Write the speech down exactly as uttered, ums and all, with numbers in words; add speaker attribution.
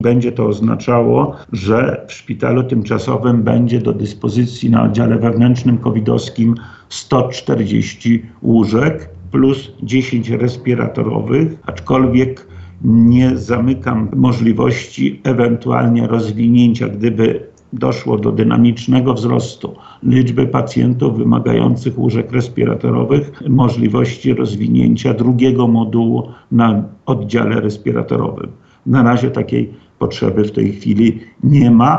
Speaker 1: Będzie to oznaczało, że w szpitalu tymczasowym będzie do dyspozycji na oddziale wewnętrznym covidowskim sto czterdzieści łóżek plus dziesięć respiratorowych, aczkolwiek nie zamykam możliwości ewentualnie rozwinięcia, gdyby doszło do dynamicznego wzrostu liczby pacjentów wymagających łóżek respiratorowych, możliwości rozwinięcia drugiego modułu na oddziale respiratorowym. Na razie takiej potrzeby w tej chwili nie ma.